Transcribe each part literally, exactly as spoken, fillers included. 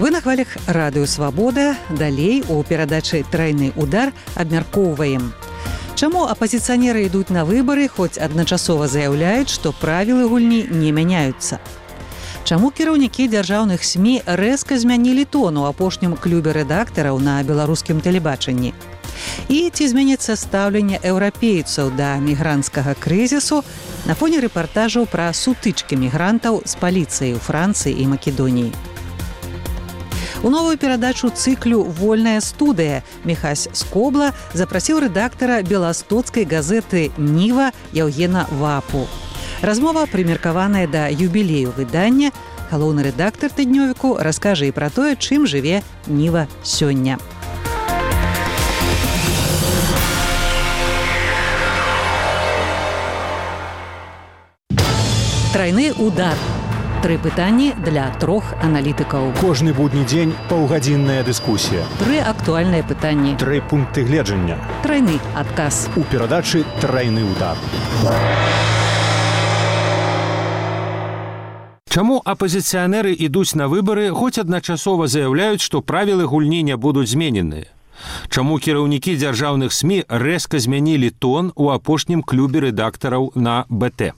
Вы на хвалях радыё «Свабода». Далей у перадачы «Трайны удар» абмяркоўваем. Чаму апазіцыянеры ідуць на выбары, хоць адначасова заяўляюць, што правілы гульні не мяняюцца? Чаму кіраўнікі дзяржаўных СМІ рэзка змянілі тон у апошнім клубе рэдактараў на беларускім тэлебачанні? І ці зменіцца стаўленне еўрапейцаў да мігранцкага крызісу на фоне рэпартажаў пра сутычкі мігрантаў з паліцыяй у Францыі і Македоніі? У новую перадачу цыклю «Вольная студыя» Міхась Скобла запрасіў рэдактара беластоцкай газеты «Ніва» Яўгена Вапу. Размова прымеркаваная да юбілею выдання. Галоўны рэдактар тыднёвіку раскажа і пра тое, чым жыве «Ніва» сёння. Трайны удар. Тры пытанні для трох аналітыкаў. Кожны будні дзень паўгадзінная дыскусія. Тры актуальныя пытанні. Тры пункты гледжання. Трайны адказ. У перадачы «Трайны удар». Чаму апазіцыянеры ідуць на выбары, хоць адначасова заяўляюць, што правілы гульні не будуць змененыя? Чаму кіраўнікі дзяржаўных СМІ рэзка змянілі тон у апошнім клубе рэдактараў на БТ?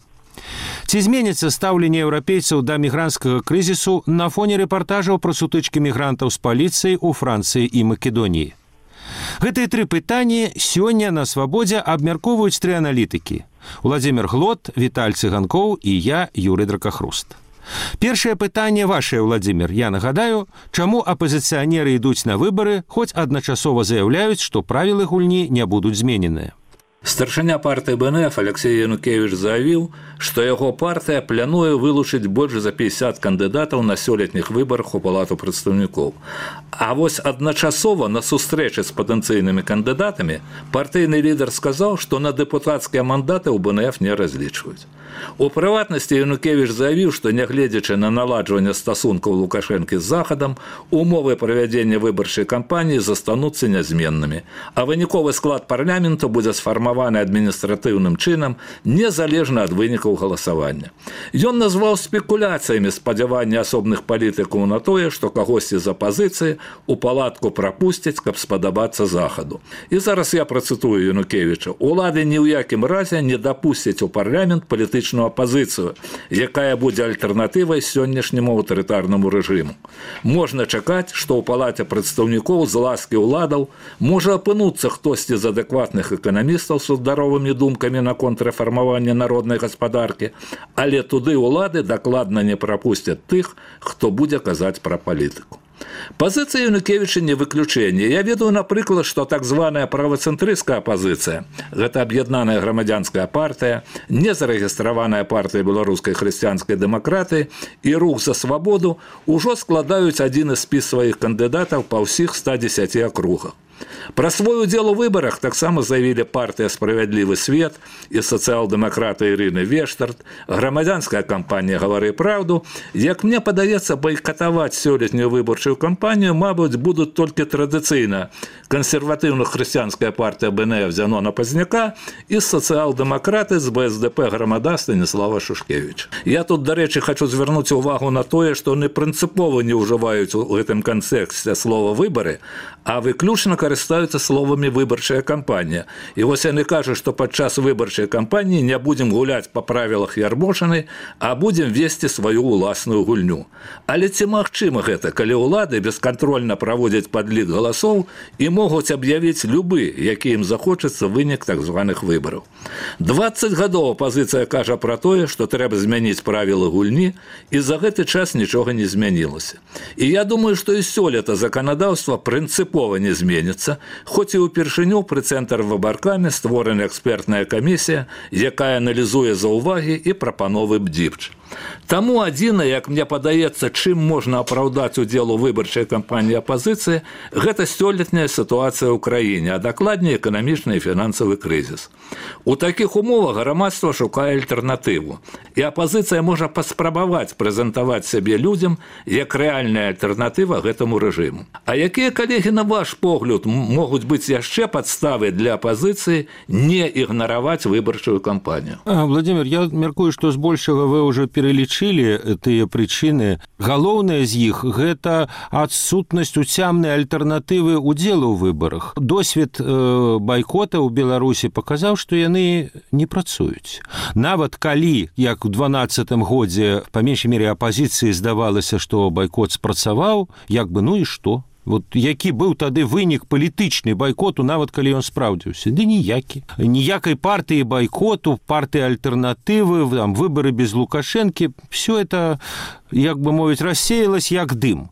Ці зменіцца стаўленне еўрапейцаў да мігранцкага крызісу на фоне рэпартажаў пра сутычкі мігрантаў з паліцыяй у Францыі і Македоніі? Гэтыя тры пытанні сёння на «Свабодзе» абмяркоўваюць тры аналітыкі. Уладзімір Глот, Віталь Цыганкоў і я, Юрый Дракахруст. Першае пытанне вашае, Уладзімір. Я нагадаю, чаму апазіцыянеры ідуць на выбары, хоць адначасова заяўляюць, што правілы гульні не будуць змененыя? Старшыня партыі БНФ Алексей Янукевіч заявіў, што яго партыя плануе вылучыць больш за пятьдесят кандыдатаў на сёлетніх выбарах у Палату прадстаўнікоў. А вось адначасова на сустрэчы з патэнцыйнымі кандыдатамі партыйны лідар сказаў, што на дэпутацкія мандаты ў БНФ не разлічваюць. У прыватнасці Янукевіч заявіў, што нягледзячы на наладжванне стасункаў Лукашэнкі з Захадам, умовы правядзення выбарчай кампаніі застануцца нязменнымі, а выніковы склад парламенту будзе сфармаваны адміністратыўным чынам незалежна ад вынікаў галасавання. Ён назваў спекуляцыямі спадзяванні асобных палітыкаў на тое, што кагосьці з апазіцыі у палатку прапусцяць, каб спадабацца Захаду. І зараз я працытую Янукевіча. Улады ні ў якім разе не дапусцяць у парламент палітычную апазіцыю, якая будзе альтэрнатывай сённяшняму аўтарытарнаму рэжыму. Можна чакаць, што ў палаце прадстаўнікоў з ласкі ўладаў можа апынуцца хтосьці з адэкватных эканамістаў са здаровымі думкамі наконт рэфармавання народнай гаспадаркі, але туды ўлады дакладна не прапусцяць тых, хто будзе казаць пра палітыку. Пазіцыя Янукевіча не выключэнне. Я ведаю, напрыклад, што так званая правацэнтрысцкая апазіцыя, гэта аб'яднаная грамадзянская партыя, незарэгістраваная партыя беларускай хрысціянскай дэмакратыі і рух за свабоду ўжо складаюць адзіны спіс сваіх кандыдатаў па ўсіх ста дзесяці акругах. Пра свой удзел у выбарах таксама заявілі партыя «Справядлівы свет» і сацыял-дэмакраты Ірыны Вештарт, грамадзянская кампанія «Гавары праўду». Як мне падаецца, байкатаваць сёлетнюю выбарчую кампанію, мабыць, будуць толькі традыцыйна кансерватыўна-хрысціянская партыя БНФ Зянона Пазняка і сацыял-дэмакраты з БСДП Грамада Станіслава Шушкевіча. Я тут, дарэчы, хочу звярнуць увагу на тое, што не прынцыпова не ўжываюць у гэтым кантэксце слова «выбары», а выключна карыстаюцца словамі «выбарчая кампанія». І вось яны кажуць, што падчас выбарчай кампаніі не будзем гуляць па правілах Ярмошанай, а будзем весці сваю ўласную гульню. Але ці магчыма гэта, калі ўлады бескантрольна праводзяць падлік галасоў і могуць аб'явіць любы, які ім захочацца вынік так званых выбараў? дваццаць гадоў апазіцыя кажа пра тое, што трэба змяніць правілы гульні, і за гэты час нічога не змянілася. І я думаю, што і сёлета заканадаўства прынцыпова не зменіцца, хоць і ўпершыню пры цэнтр выбаркамі створана экспертная камісія, якая аналізуе заўвагі і прапановы БДІПЧ. Таму адзінае, як мне падаецца, чым можна апраўдаць удзел у выбарчай кампаніі апазіцыі, гэта сёлетняя сітуацыя ў краіне, а дакладней эканамічны і фінансавы крызіс. У такіх умовах грамадства шукае альтэрнатыву, і апазіцыя можа паспрабаваць прэзентаваць сябе людзям як рэальная альтэрнатыва гэтаму рэжыму. А якія, калегі, на ваш погляд, могуць быць яшчэ падставы для апазіцыі не ігнараваць выбарчую кампанію? А, Владимир, я мяркую, што збольшага вы ўжо перед пералічылі тыя прычыны. Галоўнае з іх гэта адсутнасць уцямнай альтэрнатывы ўдзелу ў выбарах. Досвед э, байкота ў Беларусі паказаў, што яны не працуюць. Нават калі, як у дванаццатым годзе, па меншай мере апазіцыі здавалася, што байкот спрацаваў, як бы ну і што? Вот які быў тады вынік палітычны байкоту, нават калі ён спраўдзіўся? Ды ніякі. Ніякай партыі байкоту, партыі альтэрнатывы, там, выбары без Лукашэнкі, все это, як бы мовіць, рассеялось як дым.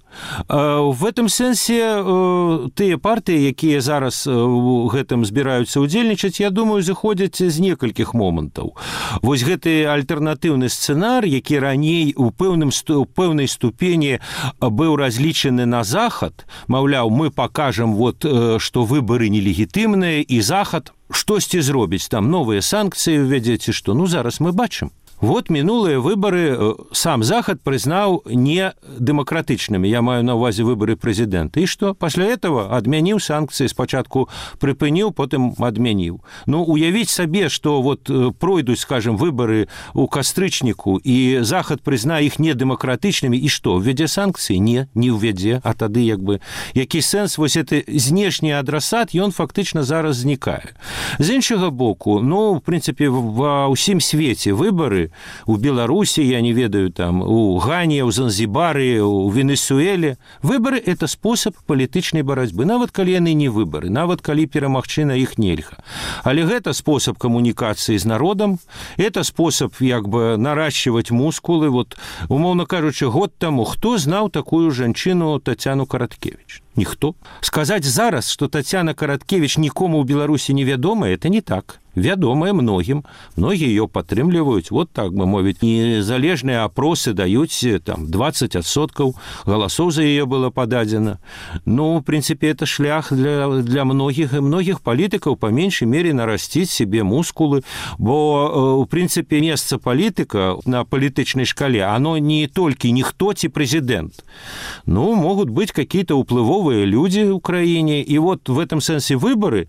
В этом сэнсе тыя партыі, якія зараз у гэтым збіраюцца ўдзельнічаць, я думаю, заходзяць з некалькіх момантаў. Вось гэты альтэрнатыўны сцэнар, які раней у пэўным, у пэўнай ступені быў разлічаны на Захад, маўляў, мы пакажам, вот, што выбары нелегітымныя, і Захад штосьці зробіць, там новыя санкцыі ўвядзеце, што, ну, зараз мы бачым. Вот минулые выборы сам Захад признал не демократичными. Я маю на увазе выборы президента. И что? После этого отменил санкции. Спочатку припынил, потом отменил. Ну, уявить себе, что вот пройдут, скажем, выборы у кастрычнику, и Захад признает их недемократичными, и что? Введе санкции? Не, не введе. А тады, как бы, який сенс, вот это знешний адресат, и он фактично зараз зникает. З іншого боку, ну, в принципе, во всем свете выборы у Беларусі, я не ведаю, там, у Гані, у Занзібары, у Венесуэле. Выборы – это способ палітычнай барацьбы. Нават калі яны не выборы, нават калі перамагчы на іх нельга. Але гэта способ камунікацыі з народам, это способ, як бы, наращивать мускулы. Вот, умоўна кажучы, год таму хто знаў такую жанчыну Тацяну Караткевіч? Ніхто. Сказаць зараз, што Тацяна Караткевіч нікому ў Беларусі не вядома, это не так. Вядомая многім, многія ее падтрымліваюць, вот так бы мовіць. Незалежныя опросы даюць там двадцать адсоткаў галасоў за ее было пададзена. Ну, в принципе, это шлях для, для многіх і многіх палітыкаў па меншай мере нарасціць себе мускулы, бо, в принципе, месца палітыка на палітычнай шкале, оно не толькі ніхто ці прэзідэнт. Ну, могут быть какие-то уплывовые люди в Украине, и вот в этом сенсе выборы,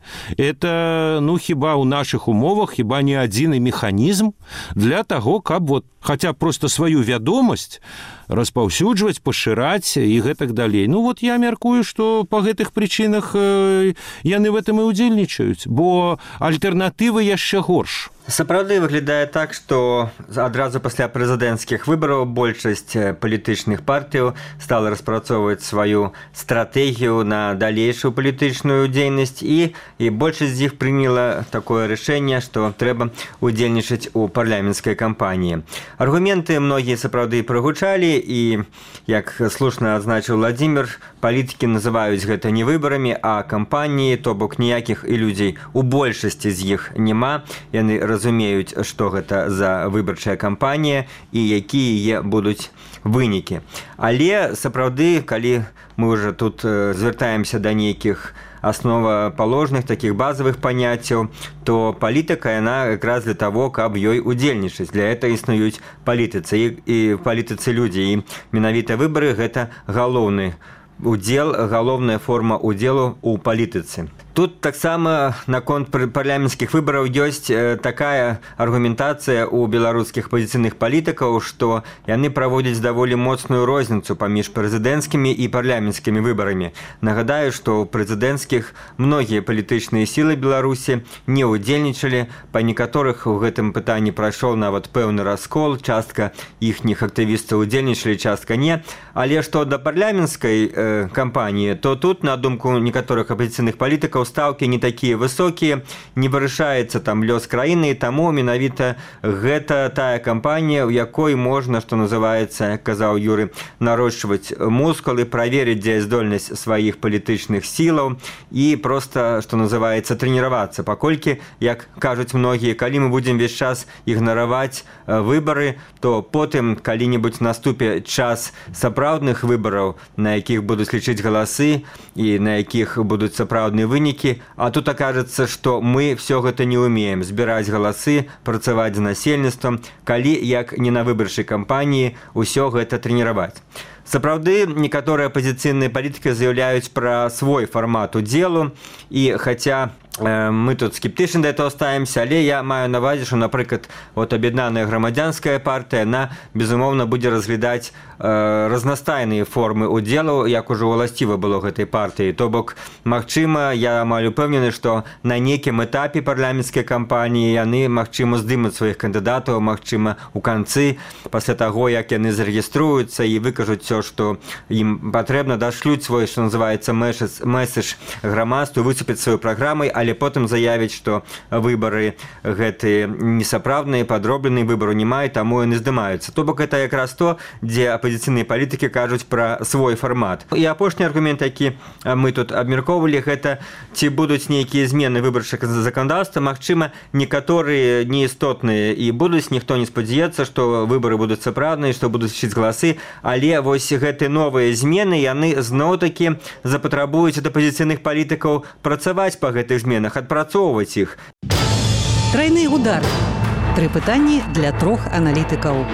это, ну, хіба у наших умовах хіба не адзіны механізм для таго, каб вот хаця просто сваю вядомасць распаўсюджваць, пашыраць і гэтак далей. Ну вот я мяркую, што па гэтых прычынах э, яны в этом і ўдзельнічаюць, бо альтэрнатывы яшчэ горш. Сапраўды выглядае так, што адразу пасля прэзідэнцкіх выбараў большасць палітычных партыяў стала распрацоўваць сваю стратэгію на далейшую палітычную дзейнасць, і, і большасць з іх прыняла такое рашэнне, што трэба ўдзельнічаць у парламенцкай кампаніі. Аргументы многія сапраўды прагучалі, і, як слушна адзначыў Владзімір, палітыкі называюць гэта не выбарамі, а кампаніі, то бок ніякіх ілюзій у большасці з іх няма. Яны разумеюць, што гэта за выбарчая кампанія і якія яе будуць вынікі. Але сапраўды, калі мы ўжо тут звяртаемся да нейкіх основапаложных, такіх базавых паняццяў, то палітыка, яна якраз для таго, каб ёй удзельнічаць. Для этого існуюць палітыцы і, і палітыцы людзі. І менавіта выбары – гэта галоўны удзел, галоўная форма удзелу ў палітыцы. Тут таксама наконт парламенцкіх выбараў ёсць такая аргументацыя ў беларускіх апазіцыйных палітыкаў, што яны праводзяць даволі моцную розніцу паміж прэзідэнцкімі і парламенцкімі выбарамі. Нагадаю, што ў прэзідэнцкіх многія палітычныя сілы Беларусі не ўдзельнічалі, па некаторых у гэтым пытанні прайшоў нават пэўны раскол, частка іхніх актывістаў удзельнічалі, частка не. Але што да парламенцкай э, кампаніі, то тут, на думку некаторых апазіцыйных палітыкаў, стаўкі не такія высокія, не вырашаецца там лёс краіны, і таму менавіта гэта тая кампанія, у якой можна, што называецца, як казаў Юры, нарошчваць мускулы, праверыць дзеяздольнасць сваіх палітычных сілаў і проста, што называецца, трэніравацца, паколькі, як кажуць многія, калі мы будзем весь час ігнараваць выбары, то потым калі-небудзь наступе час сапраўдных выбараў, на якіх будуць лічыць галасы і на якіх будуць сапраўдныя вынікі. А тут окажется, что мы все гэта не умеем збіраць галасы, працаваць з насельніцтвам, калі як не на выбарчай кампаніі ўсё гэта трэніраваць. Сапраўды, некаторыя апазіцыйныя палітыкі заяўляюць пра свой фармат удзелу, і хаця мы тут скептычна да этого ставімся, але я маю на ўвазе, што, напрыклад, вот аб'яднаная грамадзянская партыя, яна, безумоўна, будзе разглядаць э, разнастайныя формы удзелу, як ужо ўласціва было гэтай партыі. То бок, магчыма, я амаль упэўнены, што на нейкім этапе парламенцкай кампаніі яны, магчыма, здымуць сваіх кандыдатаў, магчыма, у канцы, пасля таго, як яны зарэгіструюцца і выкажуць все, што ім патрэбна, дашлюць свой, што называецца, месседж грамадству, выступіць сваёй праграмай, але потым заявіць, што выбары гэтыя несапраўдныя, падробленыя, выбару не маюць, таму яны здымаюцца. То бок, гэта якраз то, дзе апазіцыйныя палітыкі кажуць пра свой фармат. І апошні аргумент, які мы тут абмяркоўвалі, гэта ці будуць нейкія змены выбарчага заканадаўства. Магчыма, некаторыя неістотныя і будуць, ніхто не спадзяецца, што выбары будуць сапраўдныя, што будуць лічыць галасы, але вось гэтыя новыя змены, яны зноў-такі запатрабуюць ад апазіцыйных палітыкаў працаваць па гэтых зменах, адпрацоўваць іх. Трайны удар. Тры пытанні для трох аналітыкаў.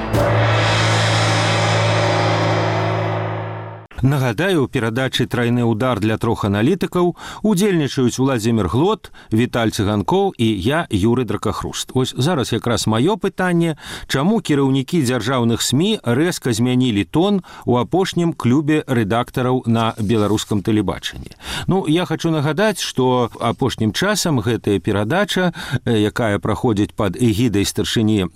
Нагадаю, у перадачы «Трайны удар» для трох аналітыкаў удзельнічаюць Владзімір Глот, Віталь Цыганкоў і я, Юрый Дракахруст. Ось зараз якраз маё пытанне, чаму кіраўнікі дзяржаўных СМІ рэзка змянілі тон у апошнім клубе рэдактараў на беларускам тэлебачанні. Ну, я хочу нагадаць, што апошнім часам гэтая перадача, якая праходзіць пад эгідай старшыні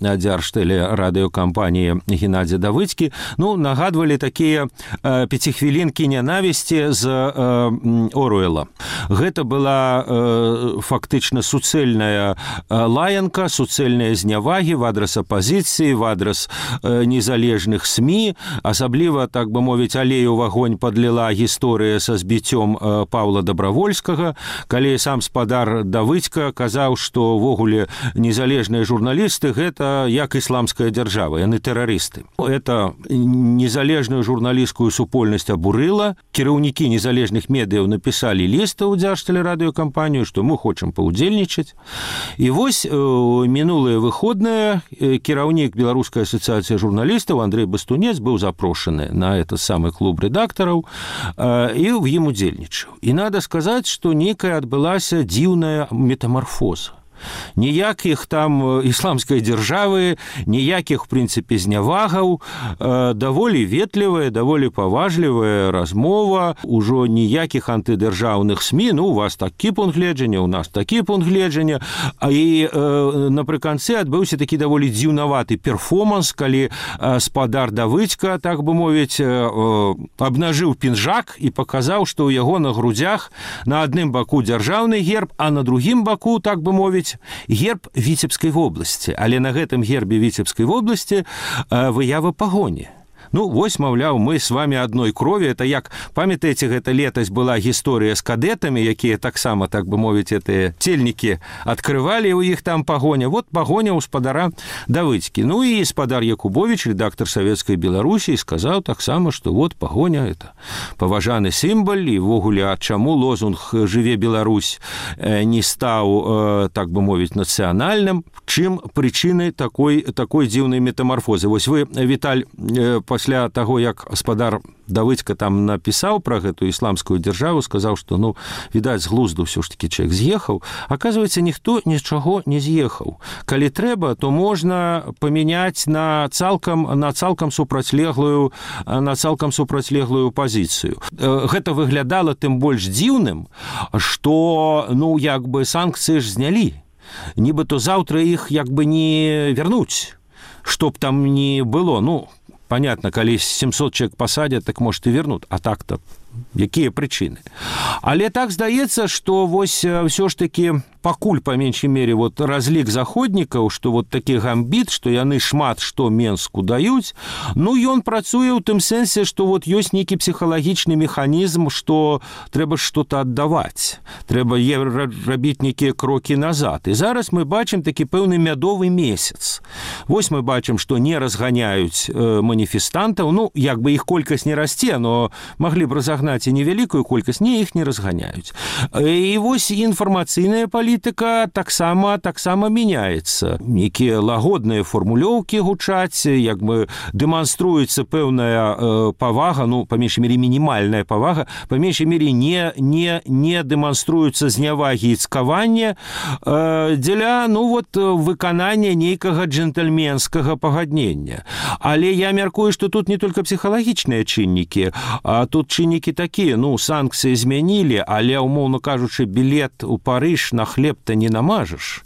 дзяржтэлерадыёкампаніі Геннадзя Давыдзкі, ну, нагадвалі такія пяці хвілінкі нянавісці з э, Оруэла. Гэта была э, фактычна суцэльная лаянка, суцэльныя знявагі в адрас апазіцыі, в адрас э, незалежных СМІ. Асабліва, так бы мовіць, алею в агонь падліла гісторыя са збіццём э, Паўла Дабравольскага, калі сам спадар Давыдзька казаў, што ввогуле незалежныя журналісты гэта як ісламская дзяржава, яны тэрарысты. Это незалежную журналісцкую супольнасць абурыла. Кіраўнікі незалежных медыяў напісалі ліста ў дзяржтэлерадыёкампанію, што мы хочам паўдзельнічаць. І вось э, мінулыя выходныя кіраўнік Беларускай асацыяцыі журналістаў Андрей Бастунец быў запрошаны на этот самы клуб рэдактараў э, і в ім удзельнічаў. І надо сказаць, што нейкая адбылася дзіўная метамарфоза. Ніякіх там ісламскай дзяржавы, ніякіх, в прынцыпе, знявагаў, даволі ветлівая, даволі паважлівая размова, ужо ніякіх антыдзяржаўных СМІ, ну, у вас такі пункт гледжання, у нас такі пункт гледжання, і напрыканцы адбыўся такі даволі дзіўнаваты перформанс, калі спадар Давыдзька, так бы мовіць, абнажыў пінжак і паказаў, што ў яго на грудзях на адным баку дзяржаўны герб, а на другім баку, так бы мовіць, герб Віцебскай вобласці, але на гэтым гербе Віцебскай вобласці выява пагоні. Ну, вось, маўляў, мы с вами адной крові. Это як, памятаеце, гэта летась была гісторыя з кадэтамі, якія таксама, так бы мовіць, гэтыя цельнікі адкрывалі, у іх там пагоня. Вот пагоня ў спадара Давыдзькі. Ну і спадар Якубович, редактор Савецкай Беларусі, сказаў таксама, што вот пагоня это паважаны сімбаль, і ввогуле, а чаму лозунг «Жыве Беларусь» не стаў, так бы мовіць, нацыянальным, чым прычыны такой, такой дзіўнай метамарфозы. Вось вы, Віталь, пасля таго, як спадар Давыдзька там напісаў пра гэтую ісламскую дзяржаву, сказаў, што, ну, відаць, з глузду ўсё ж такі чалавек з'ехаў. Аказваецца, ніхто нічаго не з'ехаў. Калі трэба, то можна памяняць на цалкам, на цалкам супрацьлеглую, на цалкам супрацьлеглую пазіцыю. Гэта выглядала тым больш дзіўным, што, ну, як бы санкцыі ж знялі. Нібыто заўтра іх як бы не вернуць, чтоб там не было, ну, понятно, калі сямсот чалавек пасадзяць, так может і вернут, а так-то якія прычыны. Але так здаецца, што вось ўсё ж такі пакуль, па меншай мере, вот разлік заходнікаў, што вот такі гамбіт, што яны шмат што Менску даюць, ну, ён працуе ў тым сэнсе, што вот ёсць нейкі псіхалагічны механізм, што трэба што-то аддаваць, трэба рабіць нейкія крокі назад. І зараз мы бачым такі пэўны мядовы месяц. Вось мы бачым, што не разганяюць маніфестантаў, ну, як бы іх колькасць не расце, но маглі б разагнаць разагнаць і невялікую колькасць, не, іх не разганяюць. І вось інфармацыйная палітыка таксама таксама мяняецца. Некія лагодныя фармулёўкі гучаць, як бы дэманструецца пэўная э, павага, ну, па меншай мере, мінімальная павага, па меншай мере, не, не, не дэманструюцца знявагі і цкавання э, дзеля, ну, вот, выканання нейкага джентльменскага пагаднення. Але я мяркую, што тут не толькі псіхалагічныя чыннікі, а тут чыннікі такія, ну, санкцыі змянілі, але, умоўна кажучы, білет у Парыж на хлеб-то не намажаш.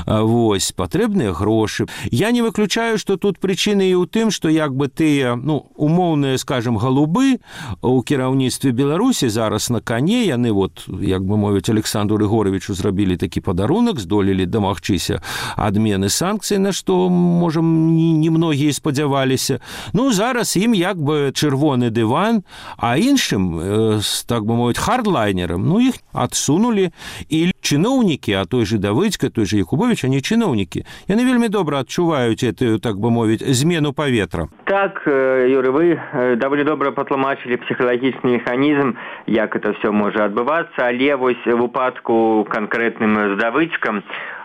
Вось, патрэбныя грошы. Я не выключаю, што тут прычыны і ў тым, што як бы тыя, ну, умоўныя, скажем, галубы у кіраўніцтве Беларусі зараз на коне, яны вот, як бы мовіць, Александру Рыгоровичу зрабілі такі падарунак, здолелі дамагчыся адмены санкцый, на што, можам, не многія спадзяваліся. Ну, зараз ім як бы чырвоны дыван, а іншым, э, так бы мовіць, хардлайнерам, ну, іх адсунулі. І чыноўнікі, а той же Давыдзька, той же Якубович, они чыноўнікі. Яны вельмі добра адчуваюць эту, так бы мовіць, змену паветра. Так, Юрий, вы даволі добра патлумачылі псіхалагічны механізм, як это все можа адбывацца, але вось в упадку канкрэтным з Давыдзькам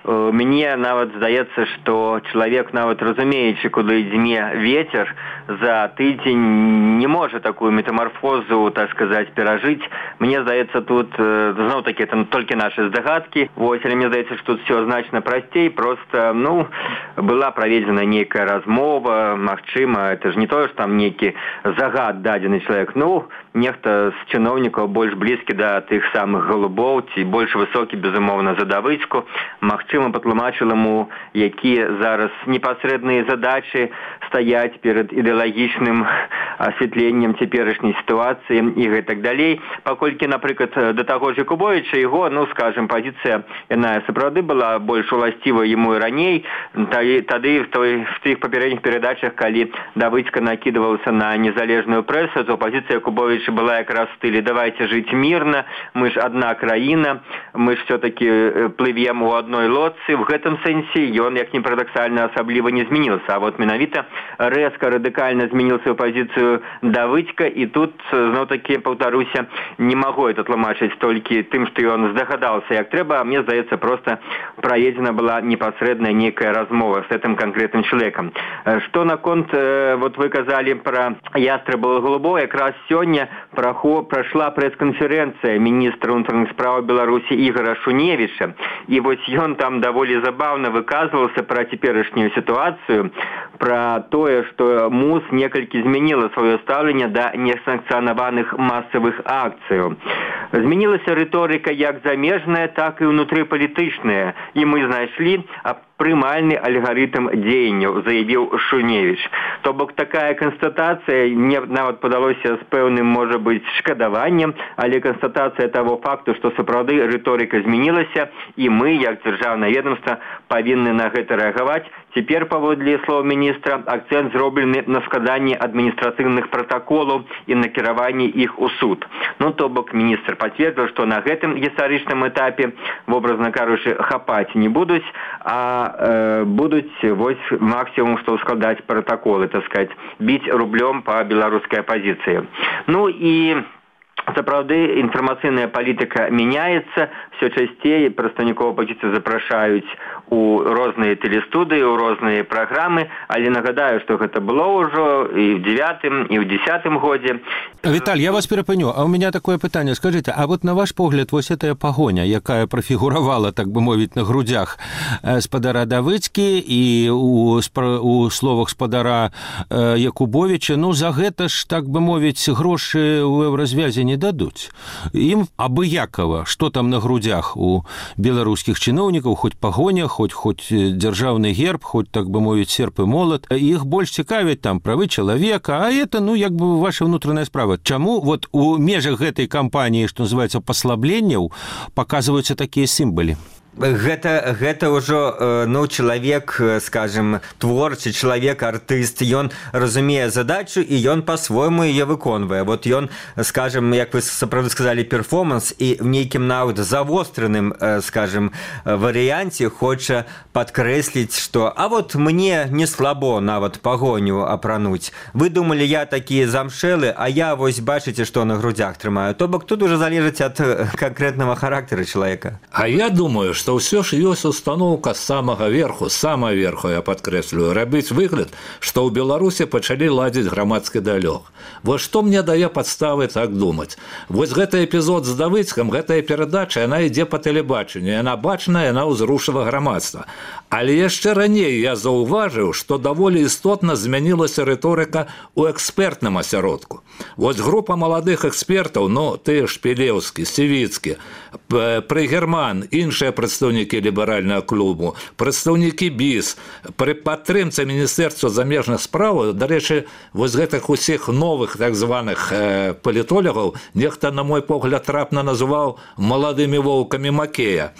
мне нават здаецца, што чалавек нават разумеючы, куды дзьме ветер, за тыдзень не можа такую метамарфозу, так сказаць, перажыць. Мне здаецца, тут зноў-такі это толькі нашы здагадкі. Вось, але мне здаецца, што тут все значна прасцей, просто, ну, была праведзена нейкая размова, магчыма, это ж не тое, што там нейкі загад дадзены чалавек, ну, нехта з чыноўнікаў больш блізкі да тых самых голубоў, ці больш высокі, безумоўна, за Давыдзьку, магчыма, патлумачыў яму, якія зараз непасрэдныя задачы стаяць перад ідэалагічным асвятленнем цяперашняй сітуацыі і гэтак далей. Паколькі, напрыклад, да таго ж Якубовіча, яго, ну, скажем, пазіцыя, яна сапраўды была больш уласціва яму і раней, тады в, той, в тых папярэдніх перадачах, калі Давыдзька накідываўся на незалежную прэсу, то пазіцыя Якубовіча была якраз в стылі «давайте жыць мірна, мы ж адна краіна, мы ж все-таки плывем у адной лодцы». В гэтым сэнсе ён, як ні парадаксальна, асабліва не змянился. А вот менавіта рэзка, радыкальна змяніў сваю пазіцыю Давыдзька, і тут, зноў-такі, паўтаруся, не магу это тлумачыць толькі тым, што ён здагадаўся як трэба, а мне здаецца, проста праедзена была непасрэдная нейкая размова с этим конкретным человеком. Што наконт, вот вы казалі пра Ястрабова Голубова, якраз сёння прайшла прэс-канферэнцыя міністра ўнутраных спраў Беларусі Ігора Шуневіча, і вось ён там даволі забаўна выказваўся пра цяперашнюю сітуацыю, пра тое, што МУС некалькі змяніла сваё стаўленне да несанкцыянаваных масавых акцыяў. Змянілася рыторыка як замежная, так і ўнутрыпалітычная, і мы знайшлі прымальны алгарытм дзеянняў, заявіў Шуневіч. То бок такая канстатацыя мне нават падалося з пэўным, можа быць, шкадаваннем, але канстатацыя таго факту, што сапраўды рыторыка змянілася, і мы, як дзяржаўнае ведомства, павінны на гэта рэагаваць. Цяпер, паводле слоў міністра, акцэнт зроблены на складанні адміністрацыйных пратаколаў і накіраванні іх у суд. Ну, то бок міністр пацвердзіў, што на гэтым гістарычным этапе, вобразна кажучы, хапаць не будуць, а э, будуць вось максімум, што складаць пратаколы, так сказать, біць рублём па беларускай апазіцыі. Ну і сапраўды інфармацыйная палітыка мяняецца, все часцей прадстаўнікоў апазіцыі запрашаюць у розныя тэлестудыі, у розныя праграмы, але нагадаю, што гэта было ўжо і ў дзевятым, і ў дзесятым годзе. Віталь, я вас перапыню, а у меня такое пытанне, скажите, а вот на ваш погляд, вось этая пагоня, якая прафігуравала, так бы мовіць, на грудях спадара Давыдзькі і у, у словах спадара Якубовіча, ну, за гэта ж, так бы мовіць, грошы ў еўразвязе не дадуць. Ім абыякава, што там на грудях у беларускіх чыноўнікаў, хоць пагоня, хоць, хоць дзяржаўны герб, хоць, так бы мовіць, серп і молат, іх больш цікавяць там правы чалавека, а это, ну, як бы ваша внутраная справа. Чаму вот у межах гэтай кампаніі, што называецца паслабленняў, паказваюцца такія сімвалы? гэта гэта ўжо ну чалавек, скажем, творчы чалавек, артыст, ён разумее задачу і ён по-свойму яе выконвае. Вот ён, скажем, як вы сапраўды сказалі, перформанс, і в нейкім нават завостраным, скажем, варыянце хоча падкрэсліць, што а вот мне не слабо нават пагоню апрануць. Вы думалі, я такі замшэлы, а я вось бачыце, што на грудзях трымаю. То бок тут уже залежыць ад канкрэтнага характара чалавека. А я думаю, что ўсё ж ёсць установка з самага верху, з самага верху, я падкрэслюю, рабіць выгляд, што ў Беларусі пачалі ладзіць грамадскі дыялог. Вось што мне дае падставы так думаць. Вось гэты эпізод з Давыцкам, гэтая перадача, яна ідзе па тэлебачанню, яна бачная, яна ўзрушыла грамадства. Але яшчэ раней я заўважыў, што даволі істотна змянілася рыторыка ў экспертным асяродку. Вось група маладых экспертаў, ну, ты Шпілеўскі, Сівіцкі, Прыгерман, іншыя прадстаўнікі ліберальнага клубу, прадстаўнікі БІС, пры падтрымцы Міністэрства замежных спраў, дарэчы, вось гэтых усіх новых так званых э, палітолагаў нехта, на мой погляд, трапна называў маладымі воўкамі Макея.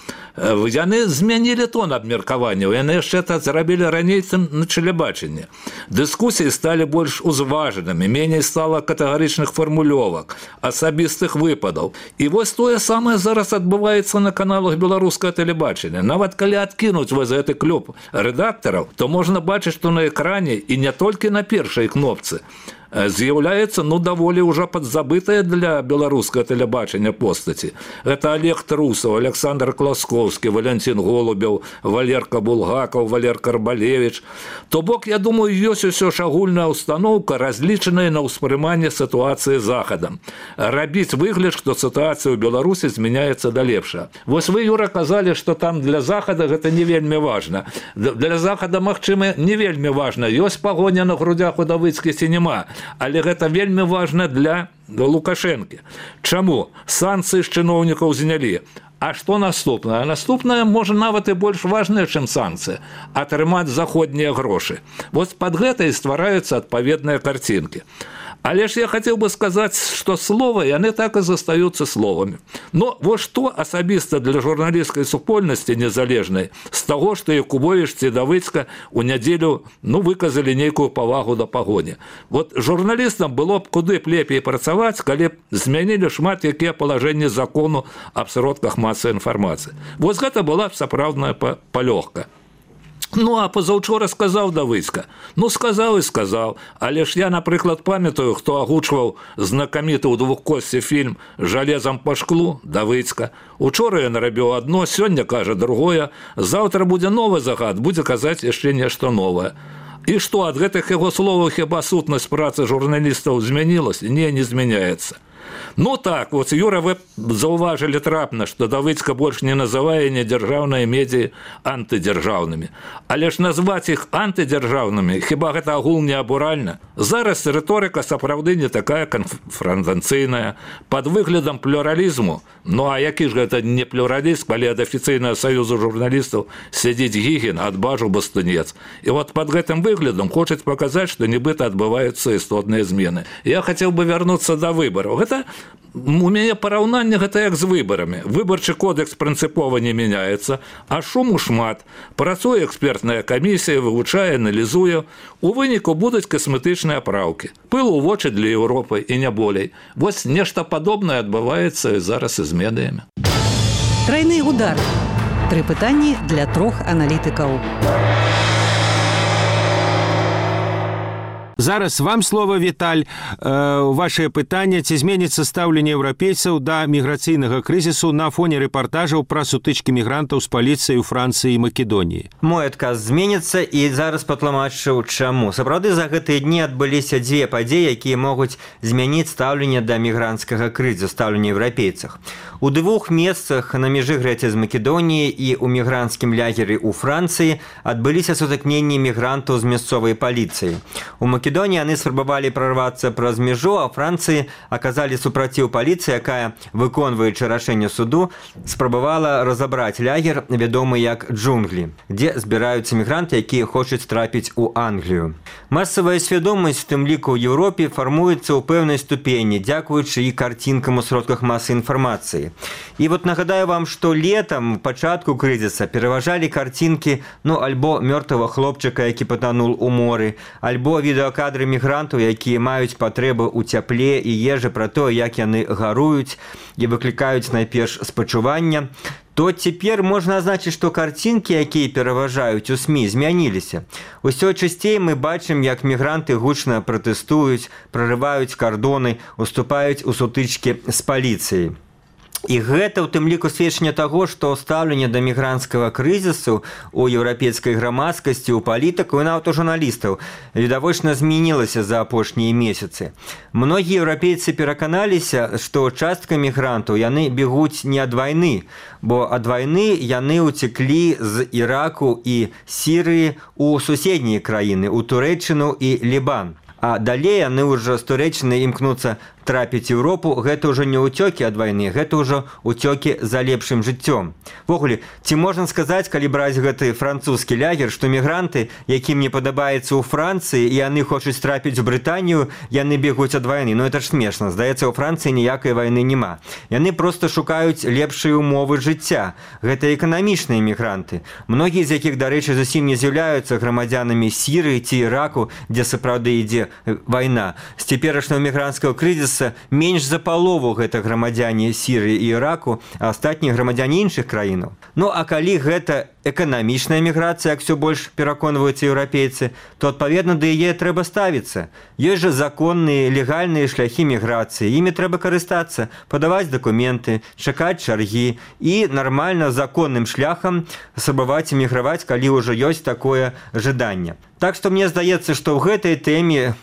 Яны змянілі тон абмеркаванняў, яны яшчэ так зрабілі раней на тэлебачанні. Дыскусіі сталі больш узважанымі, меней стала катэгарычных фармулёвак, асабістых выпадаў. І вось тое самае зараз адбываецца на каналах беларускага тэлебачання. Нават калі адкінуць вось гэты клуб рэдактараў, то можна бачыць, што на экране і не толькі на першай кнопцы з'яўляецца, ну, даволі ўжо падзабытая для беларускага тэлебачання постаці. Гэта Олег Трусаў, Александр Класкоўскі, Валянцін Голубеў, Валерка Булгакаў, Валер Карбалевіч. То бок, я думаю, ёсць усё ж агульная установка, разлічаная на ўспрыманне сітуацыі захадам. Рабіць выгляд, што сітуацыя ў Беларусі змяняецца да лепшага. Вось вы, Юра, казалі, што там для захада гэта не вельмі важна. Для захада, магчыма, не вельмі важна. Ёсць пагоня на грудях у Давыцкі ці няма. Але гэта вельмі важна для Лукашэнкі. Чаму? Санкцыі з чыноўнікаў знялі. А што наступнае? Наступнае, можа, нават і больш важнае, чым санкцыі. Атрымаць заходнія грошы. Вось пад гэта і ствараюцца адпаведныя карцінкі. Але ж я хацеў бы сказаць, што словы, яны так і застаюцца словамі. Но вось што асабіста для журналісцкай супольнасці незалежнай з таго, што Якубовіч ці Давыцка ў нядзелю, ну, выказалі нейкую павагу да пагоні. Вот журналістам было б куды б лепей працаваць, калі б змянілі шмат якія палажэнні закону аб сродках масавай інфармацыі. Вось гэта была б сапраўдная палёгка. Ну, а пазаўчора сказаў Давыцка. Ну, сказаў і сказаў. Але ж я, напрыклад, памятаю, хто агучваў знакаміты ў двухкосці фільм «Жалезам па шклу» Давыцка. Учора ён рабіў адно, сёння кажа другое. Заўтра будзе новы загад, будзе казаць яшчэ нешта новае. І што, ад гэтых яго словаў хіба сутнасць працы журналістаў змянілася? Не, не змяняецца. Ну так, вот, Юра, вы заўважылі трапна, што Давыцка больш не называе недзяржаўныя медыі антыдзяржаўнымі. Але ж назваць іх антыдзяржаўнымі, хіба гэта агул не абуральна? Зараз рыторыка сапраўды не такая канфрантацыйная, пад выглядам плюралізму. Ну а які ж гэта не плюралізм, калі ад афіцыйнага саюзу журналістаў сядзіць Гігін, ад бажу Бастунец. І вот пад гэтым выглядам хочуць паказаць, што нібыта адбываюцца істотныя змены. Я хацеў бы вярнуцца да выбараў. Гэта у мяне параўнанне гэта як з выбарамі. Выбарчы кодекс прынцыпова не мяняецца, а шуму шмат. Працуе экспертная камісія, вывучае, аналізуе. У выніку будуць касметычныя праўкі. Пыл у вочы для Еўропы і не болей. Вось нешта падобнае адбываецца зараз і з медыямі. Трайны удар. Тры пытанні для трох аналітыкаў. Зараз вам слово, Віталь. Ваше пытанне, ці зменіцца стаўленне еўрапейцаў да міграцыйнага крызісу на фоне рэпартажаў пра сутычкі мігрантаў з паліцыяй у Францыі і Македоніі? Мой адказ зменіцца, і зараз патлумачу чаму. Сапраўды, за гэтыя дні адбыліся дзве падзеі, якія могуць змяніць стаўленне да мігранцкага крызісу, стаўленне еўрапейцах. У двух месцах на мяжы Грэцыі з Македоніяй і ў мігранцкім лагеры ў Францыі адбыліся сутыкненні мігрантаў з мясцовай паліцыяй. У Македоніі яны спрабавалі прарвацца праз мяжу, а Францыі аказалі супраціў паліцыі, якая, выконваючы рашэнне суду, спрабавала разабраць лагер, вядомы як джунглі, дзе збіраюцца мігранты, якія хочуць трапіць у Англію. Масавая свядомасць, у тым ліку ў Еўропе, фармуецца ў пэўнай ступені, дзякуючы і карцінкам у сродках масы інфармацыі. І вот нагадаю вам, што летам, пачатку крызіса, пераважалі карцінкі, ну, альбо мёртвага хлопчыка, які патанул у моры, альбо відэакадры мігрантаў, якія маюць патрэбы ў цяпле і ежы, пра тое, як яны гаруюць і выклікаюць найперш спачування, то цяпер можна азначыць, што карцінкі, якія пераважаюць у СМІ, змяніліся. Усё часцей мы бачым, як мігранты гучна пратэстуюць, прарываюць кардоны, уступаюць у сутычкі з паліцыяй. І гэта ў тым ліку сведчанне таго, што стаўленне да мігранцкага крызісу у еўрапейскай грамадскасці, у палітыкаў і нават у журналістаў відавочна змянілася за апошнія месяцы. Многія еўрапейцы пераканаліся, што частка мігрантаў яны бегуць не ад вайны, бо ад вайны яны ўцеклі з Іраку і Сірыі ў суседнія краіны, у Турэччыну і Лібан. А далей яны ўжо з Турэччыны імкнуцца трапіць Еўропу, гэта ўжо не ўцёкі ад вайны, гэта ўжо ўцёкі за лепшым жыццём. Вогуле, ці можна сказаць, калі браць гэты французскі лагер, што мігранты, якім не падабаецца ў Францыі, і яны хочуць трапіць у Брытанію, яны бегуць ад вайны. Ну, это ж смешна. Здаецца, у Францыі ніякай вайны няма. Яны проста шукаюць лепшыя ўмовы жыцця. Гэта эканамічныя мігранты. Многія з якіх, дарэчы, зусім не з'яўляюцца грамадзянамі Сірыі ці Іраку, дзе сапраўды ідзе вайна. З цяперашняго мігранцкага крызісу менш за палову гэта грамадзяне Сірыі і Іраку, а астатнія грамадзяне іншых краінаў. Ну, а калі гэта эканамічная міграцыя, як все больш пераконваюцца еўрапейцы, то, адпаведна, да яе трэба ставіцца. Ёсць жа законныя, легальныя шляхі міграцыі, імі трэба карыстацца, падаваць дакументы, чакаць чаргі і нармальна законным шляхам спрабаваць эміграваць, калі ўжо ёсць такое жаданне. Так што мне здаецца, што ў гэтай тэме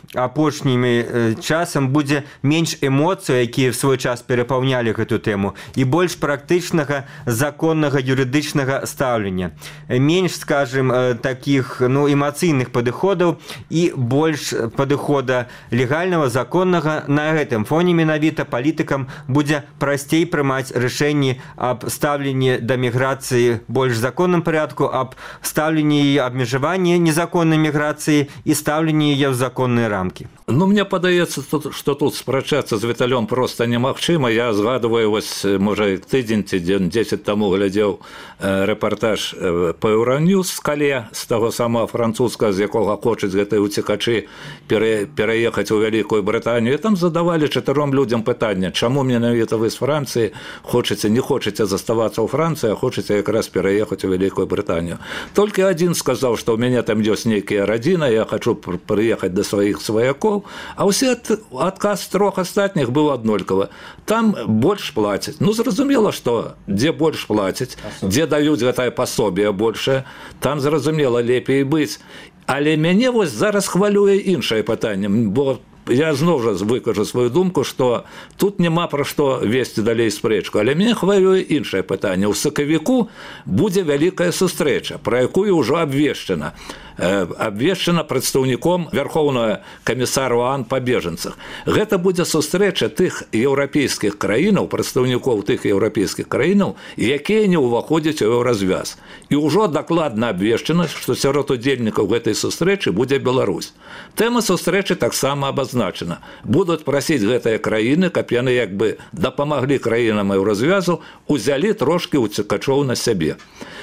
апошнім часам будзе менш эмоцый, якія в свой час перапаўнялі гэту тэму, і больш практычнага, законнага, юрыдычнага стаўлення. Менш, скажем, такіх, ну, эмацыйных падыходаў і больш падыхода легальнага, законнага. На гэтым фоне менавіта палітыкам будзе прасцей прымаць рашэнні аб стаўленні да міграцыі больш законным парядку, аб стаўленні і абмежаванні незаконнай міграцыі і стаўленні яе ў законныя рамкі. Ну, мне падаецца, што тут спрачацца з Віталём проста немагчыма. Я згадываю, вось, можа, тыдзень ці дзень дзесяць таму глядзеў рэпартаж па Еўраньюз з Кале, з таго самага французскага, з якога хочуць гэтыя уцекачы пераехаць у Вялікую Брытанію. І там задавалі чатыром людзям пытанне, чаму менавіта вы з Францыі хочаце, не хочаце заставацца ў Францыі, а хочаце якраз пераехаць у Вялікую Брытанію. Толькі адзін сказаў, што ў мяне там ёсць нейкія радзіна, я хачу прыехаць да сваіх сваякоў, а ўсе адказ трох астатніх быў аднолькавы. Там больш плацяць. Ну, зразумела, што дзе больш плацяць, дзе даюць гэтае пасобие большее, там, зразумела, лепей быць. Але мяне вось зараз хвалюе іншае пытанне, бо я зноў жа выкажу сваю думку, што тут няма пра што весці далей спрэчку, але мяне хвалюе іншае пытанне. У сакавіку будзе вялікая сустрэча, пра якую ўжо абвешчана. Абвешчана прадстаўніком Вярхоўнага камісара ОАН па бежанцах. Гэта будзе сустрэча тых еўрапейскіх краінаў, прадстаўнікоў тых еўрапейскіх краінаў, якія не ўваходзяць у еўразвяз. І ўжо дакладна абвешчана, што сярод удзельнікаў гэтай сустрэчы будзе Беларусь. Тэма сустрэчы таксама абазначана. Будуць прасіць гэтыя краіны, каб яны як бы дапамаглі краінам еўразвязу, узялі трошкі уцекачоў на сябе.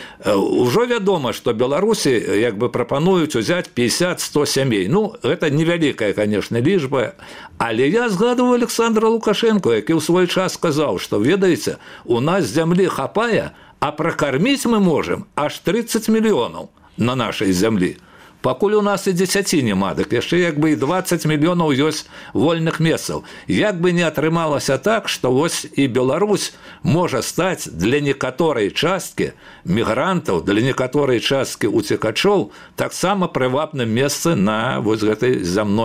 Ужо вядома, што Беларусі як бы прапануюць узяць пятьдесят-сто сямей. Ну, гэта невялікая, конечно, лічба, але я згадываю Александра Лукашенко, які ў свой час сказаў, што, ведаеце, у нас зямлі хапае, а пракарміць мы можам аж тридцать мільёнаў на нашай зямлі. Пакуль у нас і дзесяці няма, дык яшчэ як бы і двадцать мільёнаў ёсць вольных месцаў. Як бы не атрымалася так, што вось і Беларусь можа стаць для некаторай часткі мігрантаў, для некаторай часткі уцекачоў таксама прывабным месцы на вось гэтай зямной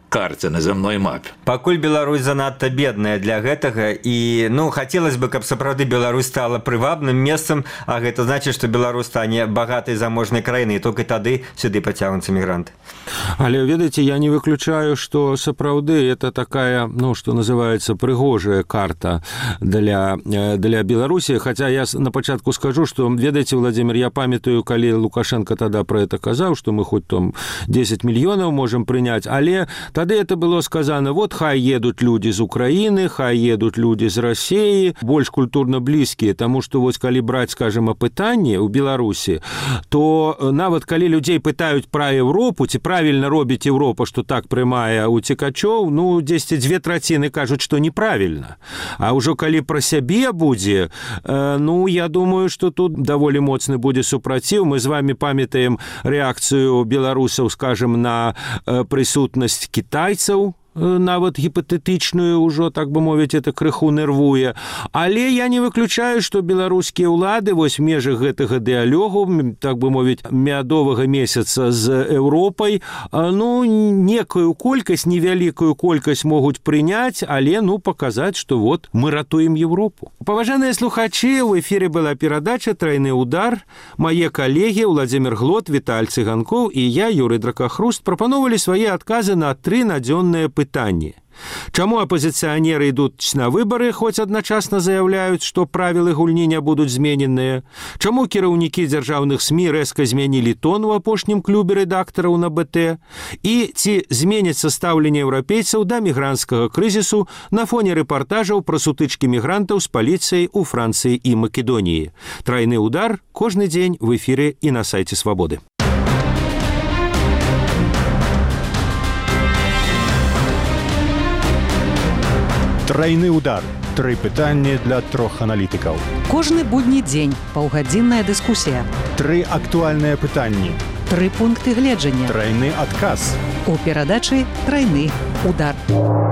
карте на зямной мапе. Пакуль Беларусь занадта бедная для гэтага і ну хацелось бы, каб сапраўды Беларусь стала прывабным месцам, а гэта значыць, што Беларусь стане багатай заможнай краінай, і толькі тады сюды пацягнуцца мігранты. Але ведаеце, я не выключаю, што сапраўды это такая, ну што называецца, прыгожая карта для для Беларусі, хаця я на пачатку скажу, што ведаеце, Владимир, я памятаю, калі Лукашенко тада про это казаў, што мы хоць там десять мільёнаў можам прыняць, але тады это было сказано, вот хай едут люди з Украины, хай едут люди з России, больш культурна блізкія, таму што вось калі браць, скажем, апытанне ў Беларусі, то нават калі людзей пытаюць пра Европу, ці правільна робіць Европа, што так прымае уцекачоў, ну дзесьці дзве траціны кажуць, што неправільна. А ўжо калі пра сябе будзе, ну я думаю, што тут даволі моцны будзе супраціў. Мы з вами памятаем рэакцыю беларусаў, скажем, на прысутнасць кітайцаў, нават гіпатэтычную ўжо, так бы мовіць, это крыху нервуе. Але я не выключаю, што беларускія ўлады вось в межах гэтага дыялогу, так бы мовіць, мядовага месяца з Еўропай, ну, некую колькасць, невялікую колькасць могуць прыняць, але, ну, паказаць, што вот мы ратуем Европу. Паважаныя слухачы, у эфире была перадача «Тройны удар». Мае калегі Владимир Глот, Віталь Цыганкоў і я, Юрый Дракахруст, прапановалі свае адказы на тры надзённыя пытанні. Чаму апозіцыянеры ідуць на выбары, хоць адначасна заяўляюць, што правілы гульні не будуць змененыя? Чаму кіраўнікі дзяржаўных СМІ рэзка змянілі тон у апошнім клубе рэдактараў на БТ? І ці зменіцца стаўленне еўрапейцаў да мігранцкага крызісу на фоне рэпартажаў пра сутычкі мігрантаў з паліцыяй у Францыі і Македоніі? Тройны удар кожны дзень в эфіры і на сайце Свабоды. Тройны удар. Тры пытанні для трох аналітыкаў. Кожны будні дзень паўгадзінная дыскусія. Тры актуальныя пытанні. Тры пункты гледжання. Тройны адказ. У перадачы «Тройны удар».